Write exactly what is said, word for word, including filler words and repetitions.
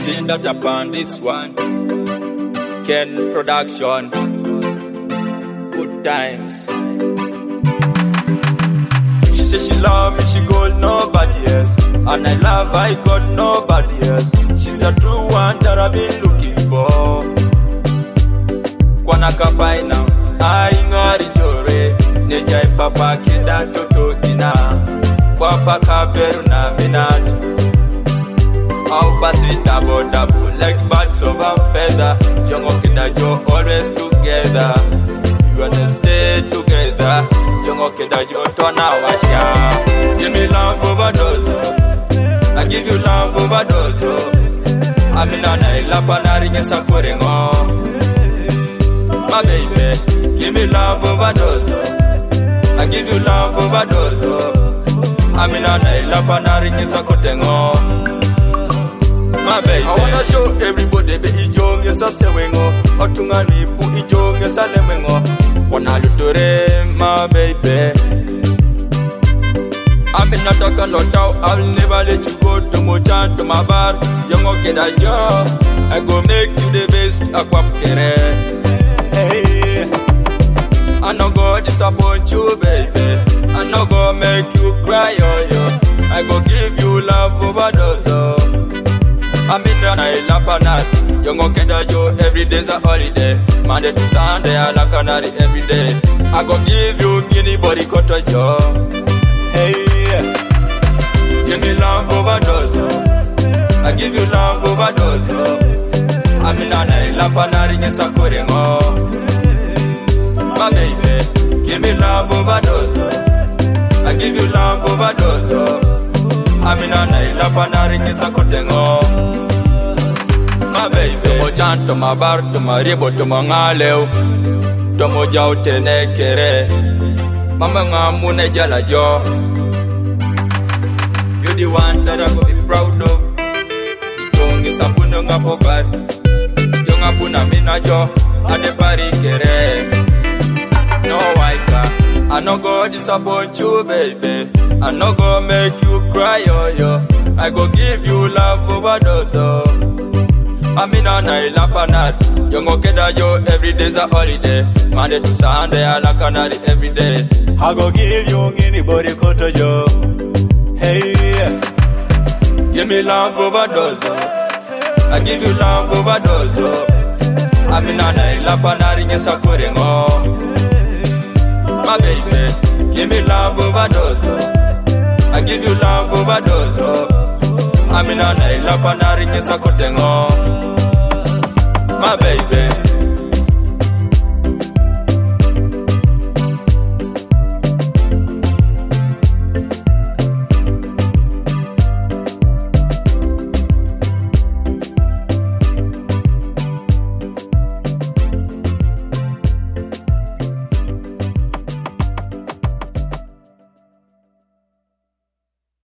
clean that up on this one. Ken Production. Good times. She says she love me, she got nobody else. And I love I got nobody else. She's a true one that I've been looking for. Kwana kapai now, I ngari jore. Neja papa keda toto ina. Papa kaberu na minat. How pass it double double like birds of a feather. Jongo keda jo always together. You wanna stay together. Jongo keda jo tona washa. Give me love overdose. I give you love overdose. Amina na ilapa na ringe sakurengo. My baby, give me love overdose. I give you love overdose. Amina na ilapa na ringe sakurengo. My baby, I wanna show everybody be ijong yesa sewengo. Otunga nipu ijong yesa lemengo. Wana lutore, my baby. I'm in a talk and not out. I'll never let you go to Mochan to my bar. Young okay that yo, I go make you the best aqua kere. Hey, I no go disappoint you, baby. I no go make you cry, oh yo. I go give you love overdose. I'm in the night, lapanat. Young okay that yo, every day's a holiday. Monday to Sunday, I like canary every day. I go give you anybody cut a job. Hey, give me love overdose. I give you love overdose. I'm in a night, lapanari nesakurengo. My baby, give me love overdose. I give you love overdose. I'm in a night, lapanari nesakurengo. My baby, tomo chan, tomo bar, tomo ribo, tomo ngaleo. Tomo jau tene kere. Mama ngamune jala jo. You're the one that I go be proud of. Ijong is a puno nga popat. Yung a puna mina jo. Ade pari kere. No waika. I no go disappoint you, baby. I no go make you cry, oh yo. I go give you love overdose. I'm in a night lapanat. Young okeda yo, every day's a holiday. Monday to Sunday, I like canary every day. I go give you anybody koto yo. Hey, give me love overdose. I give you love overdose. I'm in a night lapanari nesakurengo. My baby, give me love overdose. I give you love overdose. I'm in a night lapanari nesakurengo. My baby.